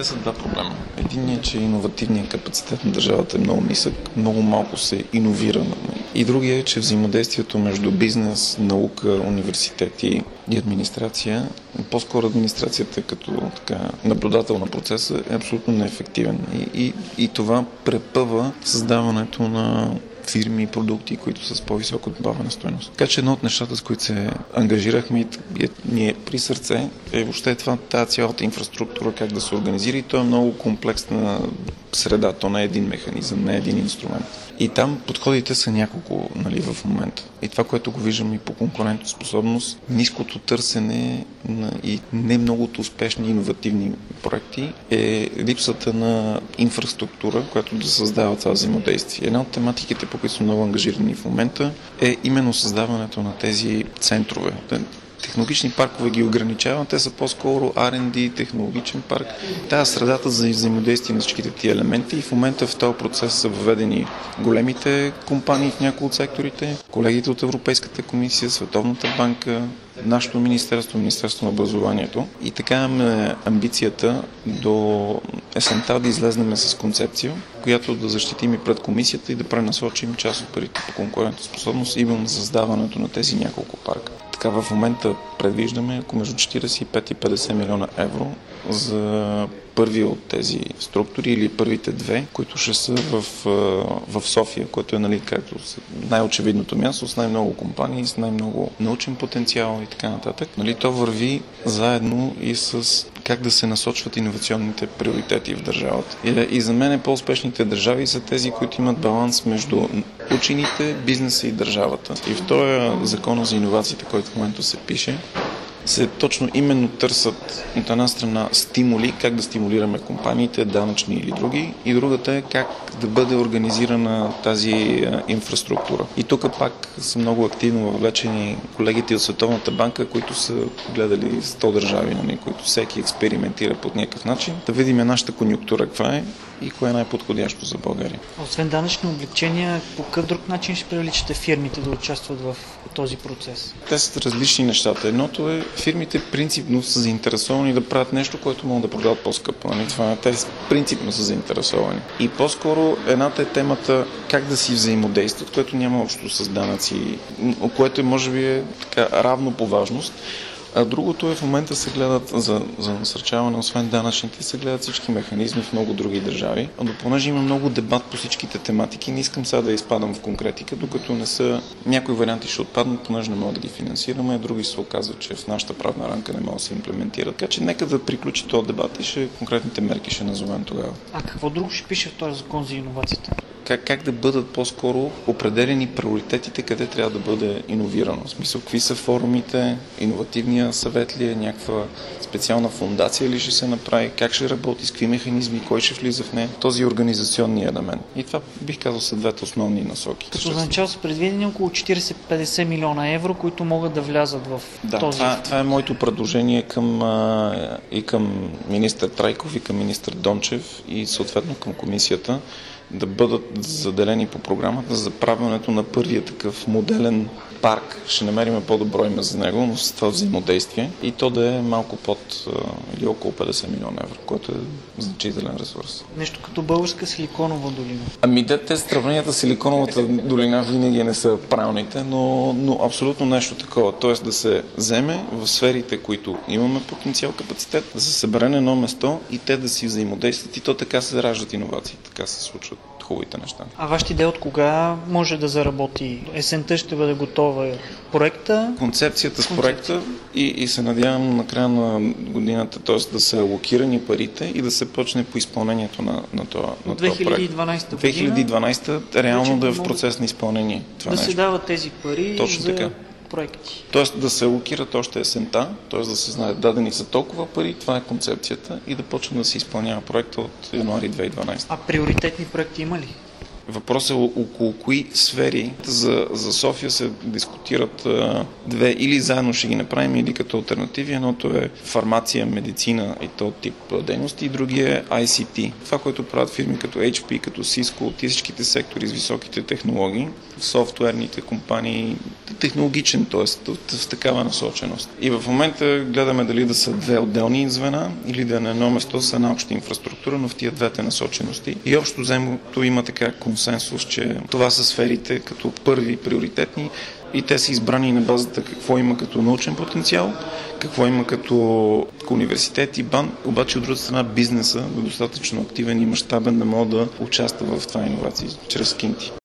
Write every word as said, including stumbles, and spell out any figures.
Те са два проблема. Единият е, че иновативният капацитет на държавата е много нисък, много малко се иновира. И другия е, че взаимодействието между бизнес, наука, университети и администрация, по-скоро администрацията като така, наблюдател на процеса е абсолютно неефективен. И, и, и това препъва създаването на фирми и продукти, които са с по-висока добавена стойност. Така че едно от нещата, с които се ангажирахме и ние при сърце, е въобще това, тази цялата инфраструктура, как да се организира, и то е много комплексна среда, то не е един механизъм, не е един инструмент. И там подходите са няколко, нали, в момента. И това, което го виждам и по конкурентоспособност, ниското търсене на и не многото успешни иновативни проекти е липсата на инфраструктура, която да създава това взаимодействие. Една от тематиките, по които са много ангажирани в момента, е именно създаването на тези центрове. Технологични паркове ги ограничават, те са по-скоро Ар енд Ди, технологичен парк. Тая средата за взаимодействие на всичките тия елементи, и в момента в този процес са въведени големите компании в някои от секторите, колегите от Европейската комисия, Световната банка, нашето министерство, Министерство на образованието. И така имаме амбицията до есента да излезнем с концепция, която да защитим и пред комисията и да пренасочим част от парите по конкурентоспособност именно за създаването на тези няколко парка. Така в момента предвиждаме около между четиридесет и пет и петдесет милиона евро за първи от тези структури или първите две, които ще са в, в София, което е, нали, както най-очевидното място, с най-много компании, с най-много научен потенциал и така нататък. Нали, то върви заедно и с как да се насочват иновационните приоритети в държавата. И, и за мен по-успешните държави са тези, които имат баланс между учените, бизнеса и държавата. И в този закон за иновациите, който в момента се пише, се точно именно търсят от една страна стимули, как да стимулираме компаниите, данъчни или други, и другата е как да бъде организирана тази инфраструктура. И тук пак са много активно въвлечени колегите от Световната банка, които са гледали сто държави, нали, които всеки експериментира по някакъв начин. Да видим нашата конюнктура каква е и кое е най-подходящо за България. Освен данъчни облегчения, по какъв друг начин ще привличате фирмите да участват в този процес? Те са различни нещата. Едното е, фирмите принципно са заинтересовани да правят нещо, което могат да продават по-скъпо. Нали? Това, те принципно са заинтересовани. И по-скоро едната е темата как да си взаимодействат, което няма общо с данъци, което може би е така равно по важност. А другото е в момента се гледат за, за насърчаване, освен данъчните, се гледат всички механизми в много други държави. Но понеже има много дебат по всичките тематики, не искам сега да изпадам в конкретика, докато не са някои варианти ще отпаднат, понеже не могат да ги финансираме, а други се оказват, че в нашата правна рамка не могат да се имплементират. Така че нека да приключи този дебат и ще, конкретните мерки ще назовем тогава. А какво друго ще пише в този закон за иновацията? Как, как да бъдат по-скоро определени приоритетите, къде трябва да бъде иновирано. В смисъл, какви са форумите, иновативния съвет ли е, някаква специална фундация ли ще се направи, как ще работи, с какви механизми, кой ще влиза в нея. Този организационния елемент. И това бих казал са двете основни насоки. Като означава са предвидени около четиридесет до петдесет милиона евро, които могат да влязат в да, този... Това, това е моето предложение към, а, и към министър Трайков, и към министър Дончев, и съответно към комисията, да бъдат заделени по програмата за правенето на първия такъв моделен парк. Ще намерим по-добро име за него, но с това взаимодействие. И то да е малко под или около петдесет милиона евро, което е значителен ресурс. Нещо като българска силиконова долина. Ами да, те сравненията с силиконовата долина винаги не са правилните, но, но абсолютно нещо такова. Тоест да се вземе в сферите, които имаме потенциал, капацитет, да се събере на едно место и те да си взаимодействат, и то така се раждат иновации, така се случват хубавите неща. А вашата идея от кога може да заработи? Есента ще бъде готова проекта? Концепцията с проекта и, и се надявам на края на годината, т.е. да са алокирани парите и да се почне по изпълнението на, на това проект. две хиляди и дванадесета година? две хиляди и дванадесета реално да е в процес на изпълнение. Това да нещо. се дават тези пари точно за така. проекти. Тоест да се алокират още есента, т.е. да се знае дадени са толкова пари, това е концепцията, и да почне да се изпълнява проекта от януари две хиляди и дванадесета. А приоритетни проекти има ли? Въпросът е около кои сфери за, за София се дискутират а, две, или заедно ще ги направим, или като алтернативи. Едното е фармация, медицина и този тип дейности, и другия е ай си ти. Това, което правят фирми като Ейч Пи, като Cisco, от всичките сектори с високите технологии, софтуерните компании, технологичен, т.е. в такава насоченост. И в момента гледаме дали да са две отделни звена или да на едно место са една обща инфраструктура, но в тия двете насочености. И общо вземото има така консенсус, че това са сферите като първи приоритетни и те са избрани на базата какво има като научен потенциал, какво има като университет и БАН, обаче от друга страна бизнеса е достатъчно активен и мащабен да може да участва в това иновации чрез Кинти.